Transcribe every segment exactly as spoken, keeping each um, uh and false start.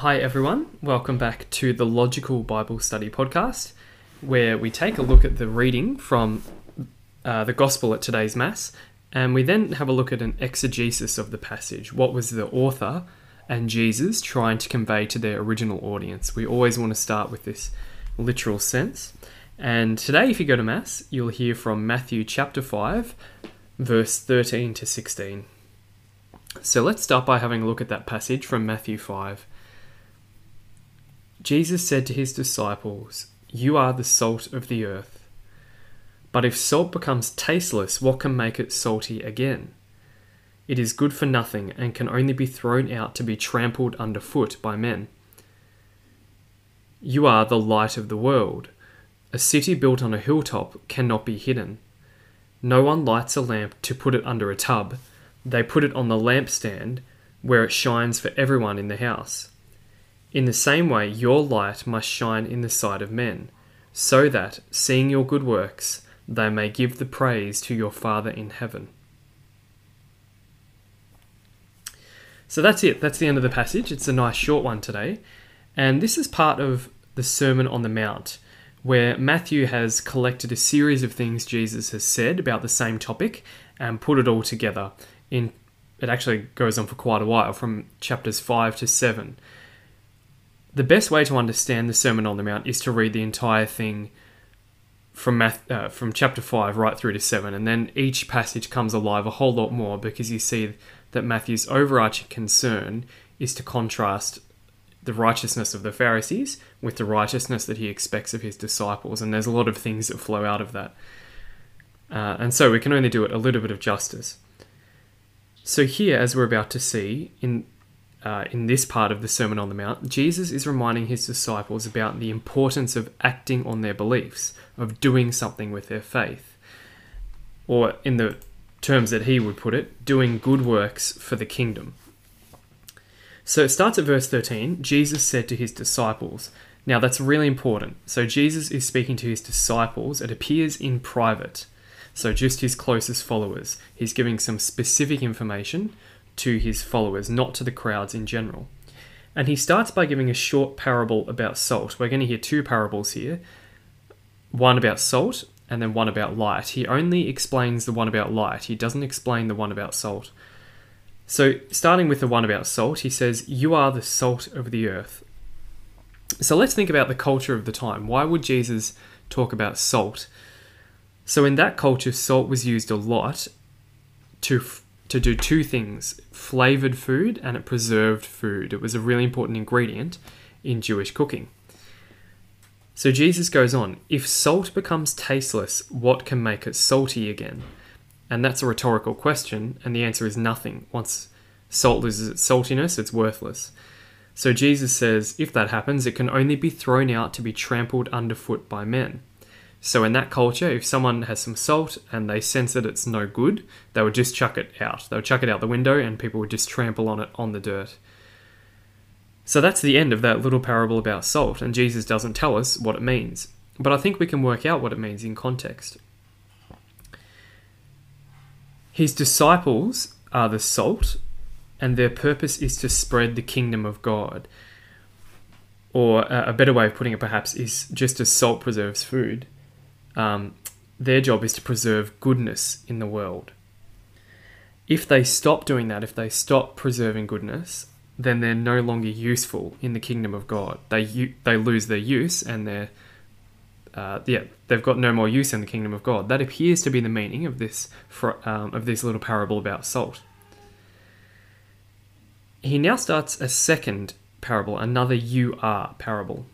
Hi everyone, welcome back to the Logical Bible Study Podcast, where we take a look at the reading from uh, the Gospel at today's Mass, and we then have a look at an exegesis of the passage. What was the author and Jesus trying to convey to their original audience? We always want to start with this literal sense. And today, if you go to Mass, you'll hear from Matthew chapter five, verse thirteen to sixteen. So let's start by having a look at that passage from Matthew five. Jesus said to his disciples, "You are the salt of the earth. But if salt becomes tasteless, what can make it salty again? It is good for nothing and can only be thrown out to be trampled underfoot by men. You are the light of the world. A city built on a hilltop cannot be hidden. No one lights a lamp to put it under a tub. They put it on the lampstand, where it shines for everyone in the house. In the same way, your light must shine in the sight of men, so that, seeing your good works, they may give the praise to your Father in heaven." So that's it. That's the end of the passage. It's a nice short one today. And this is part of the Sermon on the Mount, where Matthew has collected a series of things Jesus has said about the same topic and put it all together. In It actually goes on for quite a while, from chapters five to seven. The best way to understand the Sermon on the Mount is to read the entire thing from Math, uh, from chapter five right through to seven, and then each passage comes alive a whole lot more because you see that Matthew's overarching concern is to contrast the righteousness of the Pharisees with the righteousness that he expects of his disciples, and there's a lot of things that flow out of that. Uh, and so we can only do it a little bit of justice. So here, as we're about to see, in Uh, in this part of the Sermon on the Mount, Jesus is reminding his disciples about the importance of acting on their beliefs, of doing something with their faith. Or, in the terms that he would put it, doing good works for the kingdom. So it starts at verse thirteen, Jesus said to his disciples. Now that's really important. So Jesus is speaking to his disciples. It appears in private. So just his closest followers. He's giving some specific information to his followers, not to the crowds in general. And he starts by giving a short parable about salt. We're going to hear two parables here. One about salt and then one about light. He only explains the one about light. He doesn't explain the one about salt. So starting with the one about salt, he says, "You are the salt of the earth." So let's think about the culture of the time. Why would Jesus talk about salt? So in that culture, salt was used a lot to to do two things: flavored food and it preserved food. It was a really important ingredient in Jewish cooking. So Jesus goes on, "If salt becomes tasteless, what can make it salty again?" And that's a rhetorical question, and the answer is nothing. Once salt loses its saltiness, it's worthless. So Jesus says, if that happens, it can only be thrown out to be trampled underfoot by men. So in that culture, if someone has some salt and they sense that it's no good, they would just chuck it out. They would chuck it out the window and people would just trample on it on the dirt. So that's the end of that little parable about salt, and Jesus doesn't tell us what it means. But I think we can work out what it means in context. His disciples are the salt, and their purpose is to spread the kingdom of God. Or a better way of putting it perhaps is, just as salt preserves food, Um, their job is to preserve goodness in the world. If they stop doing that, if they stop preserving goodness, then they're no longer useful in the kingdom of God. They they lose their use, and they're uh, yeah they've got no more use in the kingdom of God. That appears to be the meaning of this um, of this little parable about salt. He now starts a second parable, another "you are" parable.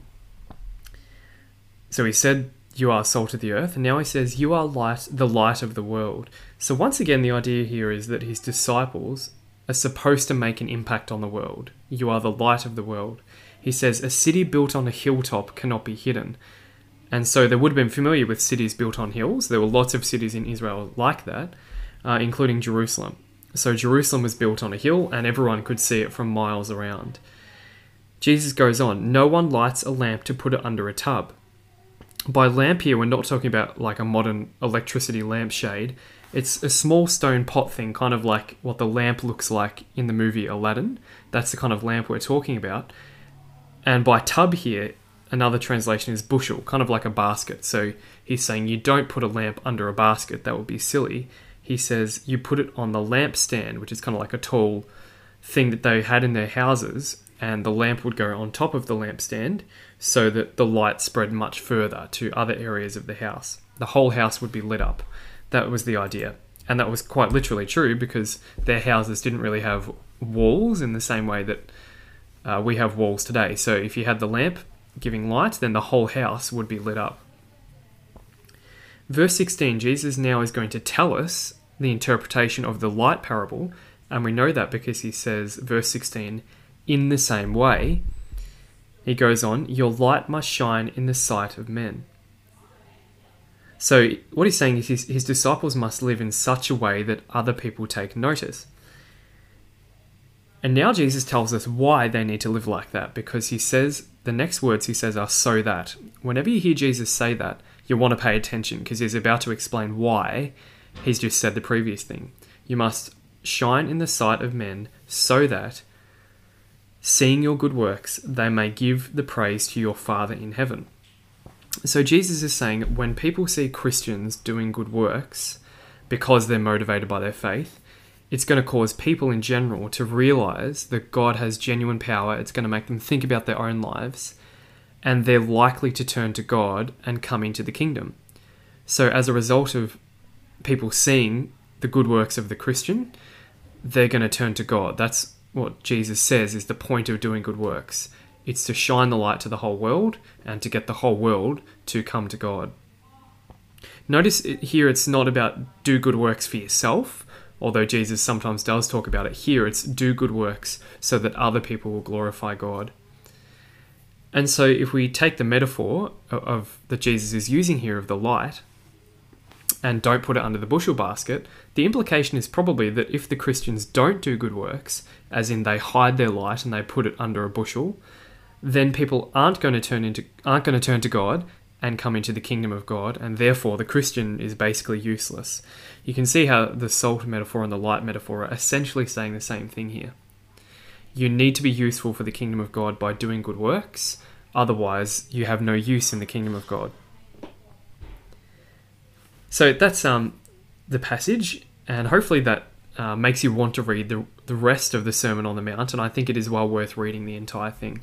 So he said, "You are salt of the earth," and now he says, "You are light, the light of the world." So once again, the idea here is that his disciples are supposed to make an impact on the world. You are the light of the world. He says, "A city built on a hilltop cannot be hidden." And so they would have been familiar with cities built on hills. There were lots of cities in Israel like that, uh, including Jerusalem. So Jerusalem was built on a hill, and everyone could see it from miles around. Jesus goes on, "No one lights a lamp to put it under a tub, By lamp here, we're not talking about like a modern electricity lampshade. It's a small stone pot thing, kind of like what the lamp looks like in the movie Aladdin. That's the kind of lamp we're talking about. And by tub here, another translation is bushel, kind of like a basket. So he's saying you don't put a lamp under a basket. That would be silly. He says you put it on the lampstand, which is kind of like a tall thing that they had in their houses, and the lamp would go on top of the lampstand so that the light spread much further to other areas of the house. The whole house would be lit up. That was the idea. And that was quite literally true because their houses didn't really have walls in the same way that uh, we have walls today. So if you had the lamp giving light, then the whole house would be lit up. Verse sixteen, Jesus now is going to tell us the interpretation of the light parable. And we know that because he says, verse sixteen, in the same way, he goes on, your light must shine in the sight of men. So what he's saying is his, his disciples must live in such a way that other people take notice. And now Jesus tells us why they need to live like that, because he says, the next words he says are so that. Whenever you hear Jesus say that, you want to pay attention because he's about to explain why he's just said the previous thing. You must shine in the sight of men so that, seeing your good works, they may give the praise to your Father in heaven. So Jesus is saying when people see Christians doing good works because they're motivated by their faith, it's going to cause people in general to realize that God has genuine power. It's going to make them think about their own lives, and they're likely to turn to God and come into the kingdom. So as a result of people seeing the good works of the Christian, they're going to turn to God. That's what Jesus says is the point of doing good works. It's to shine the light to the whole world and to get the whole world to come to God. Notice here it's not about do good works for yourself, although Jesus sometimes does talk about it. Here it's do good works so that other people will glorify God. And so if we take the metaphor of that Jesus is using here of the light and don't put it under the bushel basket, the implication is probably that if the Christians don't do good works, as in they hide their light and they put it under a bushel, then people aren't going to turn into aren't going to turn to God and come into the kingdom of God, and therefore the Christian is basically useless. You can see how the salt metaphor and the light metaphor are essentially saying the same thing here. You need to be useful for the kingdom of God by doing good works, otherwise you have no use in the kingdom of God. So that's um the passage, and hopefully that uh, makes you want to read the, the rest of the Sermon on the Mount, and I think it is well worth reading the entire thing.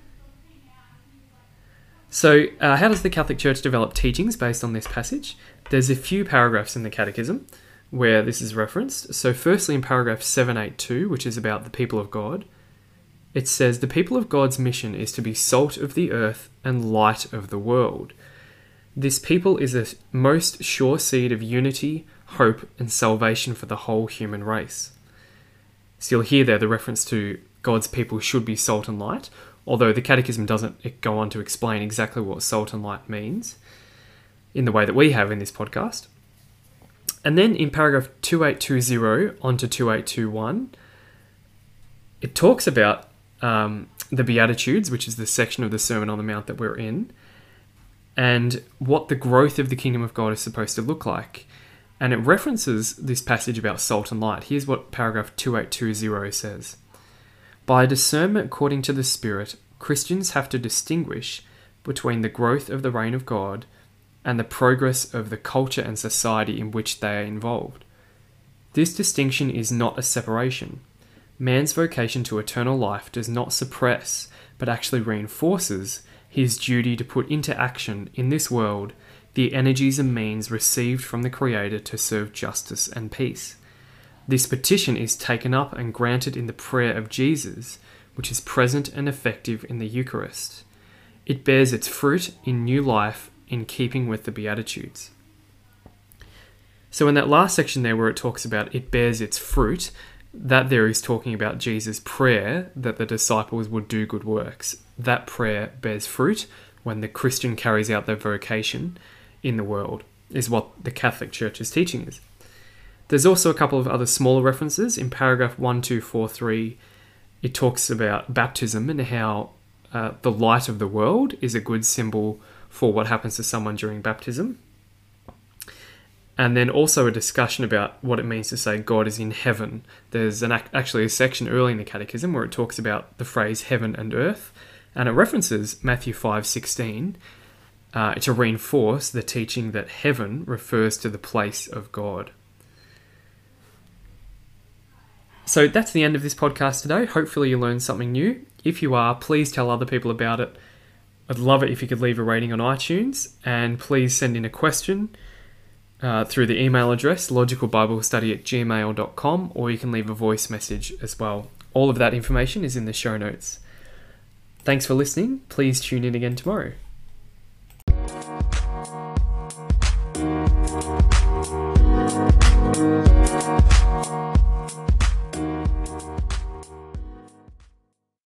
So uh, how does the Catholic Church develop teachings based on this passage? There's a few paragraphs in the Catechism where this is referenced. So firstly in paragraph seven eighty-two, which is about the people of God, it says, the people of God's mission is to be salt of the earth and light of the world. This people is a most sure seed of unity, hope, and salvation for the whole human race. So you'll hear there the reference to God's people should be salt and light, although the Catechism doesn't go on to explain exactly what salt and light means in the way that we have in this podcast. And then in paragraph twenty-eight twenty on to twenty-eight twenty-one, it talks about um, the Beatitudes, which is the section of the Sermon on the Mount that we're in, and what the growth of the kingdom of God is supposed to look like. And it references this passage about salt and light. Here's what paragraph twenty-eight twenty says. By discernment according to the Spirit, Christians have to distinguish between the growth of the reign of God and the progress of the culture and society in which they are involved. This distinction is not a separation. Man's vocation to eternal life does not suppress, but actually reinforces his duty to put into action in this world the energies and means received from the Creator to serve justice and peace. This petition is taken up and granted in the prayer of Jesus, which is present and effective in the Eucharist. It bears its fruit in new life in keeping with the Beatitudes. So in that last section there where it talks about it bears its fruit, that there is talking about Jesus' prayer that the disciples would do good works. That prayer bears fruit when the Christian carries out their vocation in the world, is what the Catholic Church's teaching is. There's also a couple of other smaller references. In paragraph twelve forty-three, it talks about baptism and how uh, the light of the world is a good symbol for what happens to someone during baptism. And then also a discussion about what it means to say God is in heaven. There's an actually a section early in the Catechism where it talks about the phrase heaven and earth, and it references Matthew five sixteen uh, to reinforce the teaching that heaven refers to the place of God. So that's the end of this podcast today. Hopefully you learned something new. If you are, please tell other people about it. I'd love it if you could leave a rating on iTunes, and please send in a question Uh, through the email address logicalbiblestudy at gmail dot com, or you can leave a voice message as well. All of that information is in the show notes. Thanks for listening. Please tune in again tomorrow.